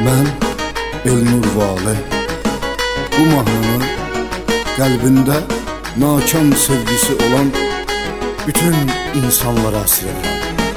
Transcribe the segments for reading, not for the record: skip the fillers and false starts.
Mən Elnur Vali bu mahnını qəlbində nakam sevgisi olan bütün insanlara əsir edirəm.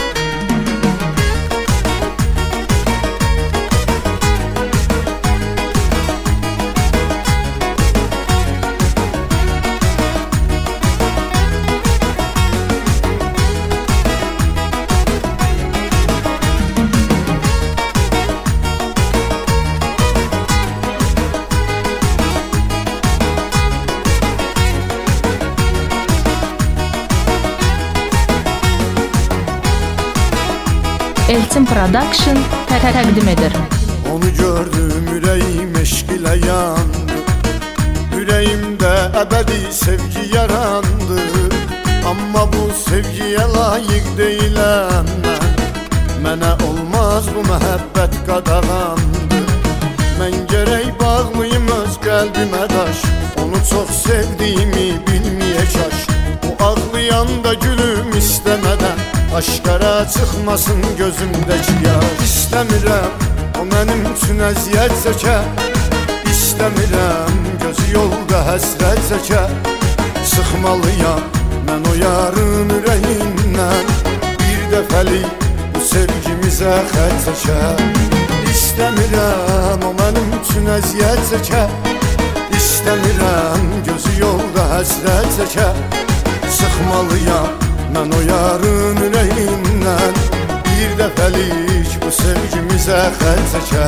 Elçin Production təqdim edir. Onu gördüm, ürəyim eşq ilə yandı. Ürəyimdə əbədi sevgi yarandı. Amma bu sevgiyə layiq deyiləm mən. Mənə olmaz bu məhəbbət qadağandı. Mən gərək bağlıyım öz qəlbimə daş. Onu çox sevdiyimi bilməyə kaş. O ağlayanda gülüm istəmədən aşkara çıxmasın gözümdəki yaş. İstəmirəm o mənim üçün əziyyət çəkə. İstəmirəm gözü yolda həsrət çəkə. Sıxmalıyam mən o yarın ürəyindən. Bir dəfəlik bu sevgimizə xətt çəkə. İstəmirəm o mənim üçün əziyyət çəkə. İstəmirəm gözü yolda həsrət çəkə. Sıxmalıyam mən o yarın ürəyindən. Bir dəfəlik bu sevgimizə xətt çəkə.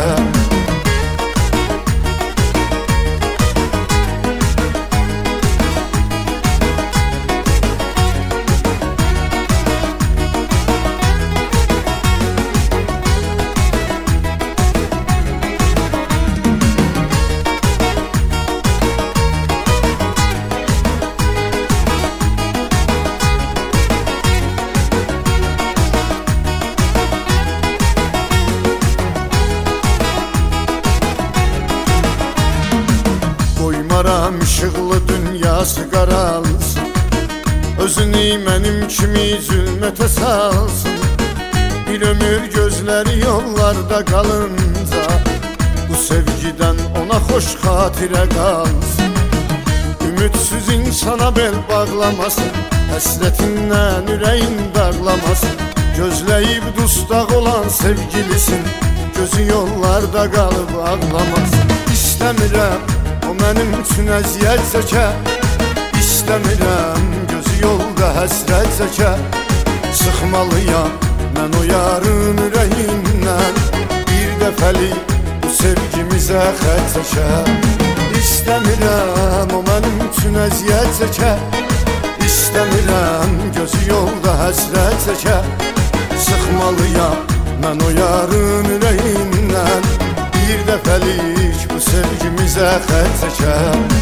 Qoymaram işıqlı dünyası qaralsın. Özünü mənim kimi zülmətə salsın. Bir ömür gözləri yollarda qalınca bu sevgidən ona xoş xatirə qalsın. Ümidsiz insana bel bağlamasın. Həsrətindən ürəyin dağlamasın. Gözləyib dustaq olan sevgilisin. Gözü yollarda qalıb ağlamasın. İstəmirəm o mənim üçün əziyyət çəkə. İstəmirəm gözü yolda həsrət çəkə. Sıxmalıyam mən o yarın ürəyindən. Bir dəfəlik bu sevgimizə xətt çəkə. İstəmirəm o mənim üçün əziyyət çəkə. İstəmirəm gözü yolda həsrət çəkə. Sıxmalıyam mən o yarın ürəyindən. Bir dəfəlik bu sevgimizə xətt çəkə.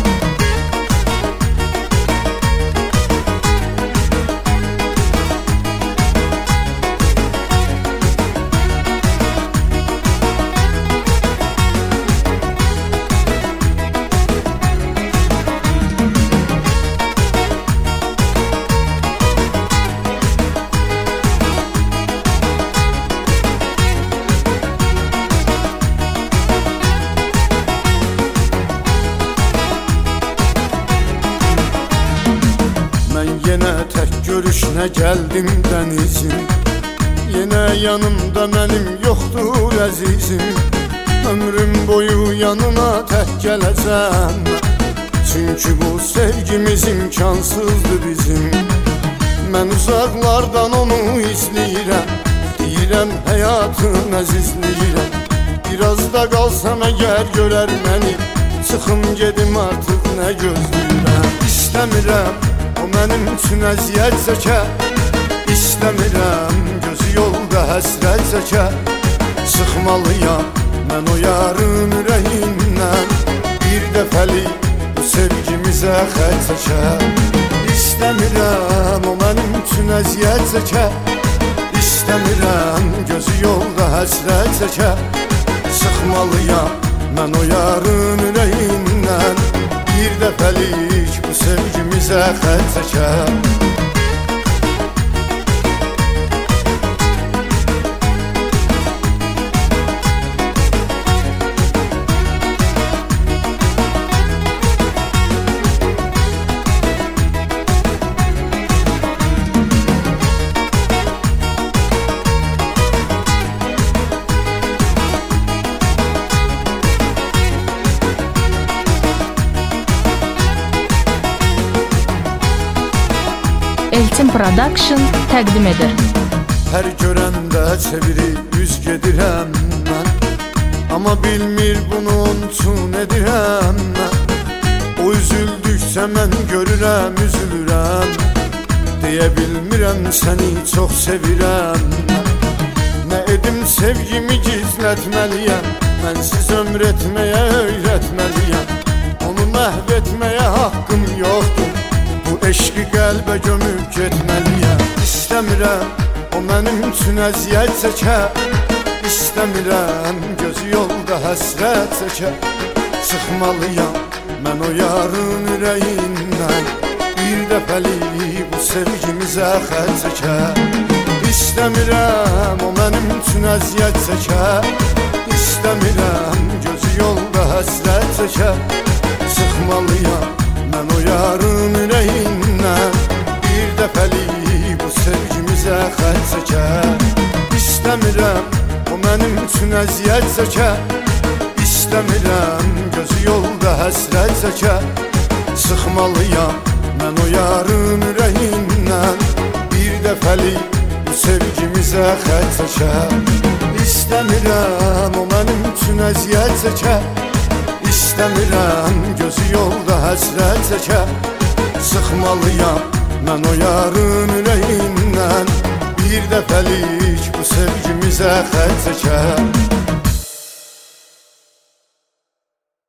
Yenə tək görüşünə gəldim dənizim. Yenə yanımda mənim yoxdur əzizim. Ömrüm boyu yanına tək gələcəm. Çünki bu sevgimiz imkansızdır bizim. Mən uzaqlardan onu izləyirəm. Deyirəm həyatın əzizləyirəm. Biraz da qalsam əgər görər məni. Çıxım gedim artıq nə gözləyirəm. İstəmirəm o mənim üçün əziyyət çəkə. İstəmirəm gözü yolda həsrət çəkə. Sıxmalıyam mən o yarın ürəyindən. Bir dəfəlik bu sevgimizə xətt çəkə. İstəmirəm o mənim üçün əziyyət çəkə. İstəmirəm gözü yolda həsrət çəkə. Sıxmalıyam mən o yarın ürəyindən. Bir dəfəlik bu sevgimizə xətt çəkə. Elçin Production təqdim edir. Hər görəndə çevirib üz gedirəm mən, amma bilmir bunu üçün edirəm mən. O üzüldükcə mən görürəm, üzülürəm, deyə bilmirəm səni çox sevirəm mən. Nə edim sevgimi gizlətməliyəm, mənsiz ömr etməyə öyrətməliyəm. Onu məhv etməyə haqqım yoxdur, bu eşqi qəlbə gömüb getməliyəm. İstəmirəm o mənim üçün əziyyət çəkə, İstəmirəm gözü yolda həsrət çəkə. Çıxmalıyam mən o yarın ürəyindən, bir dəfəlik bu sevgimizə xətt çəkə. İstəmirəm o mənim üçün əziyyət çəkə, İstəmirəm gözü yolda həsrət çəkə. Çıxmalıyam mən o yarın ürəyindən, bir dəfəlik bu sevgimizə xətt çəkə. İstəmirəm o mənim üçün əziyyət çəkə, İstəmirəm gözü yolda həsrət çəkə. Çıxmalıyam mən o yarın ürəyindən, bir dəfəlik bu sevgimizə xətt çəkə. İstəmirəm o mənim üçün əziyyət çəkə, İstəmirəm gözü yolda həsrət çəkə. Çıxmalıyam mən o yarın ürəyindən, bir dəfəlik bu sevgimizə xətt çəkə.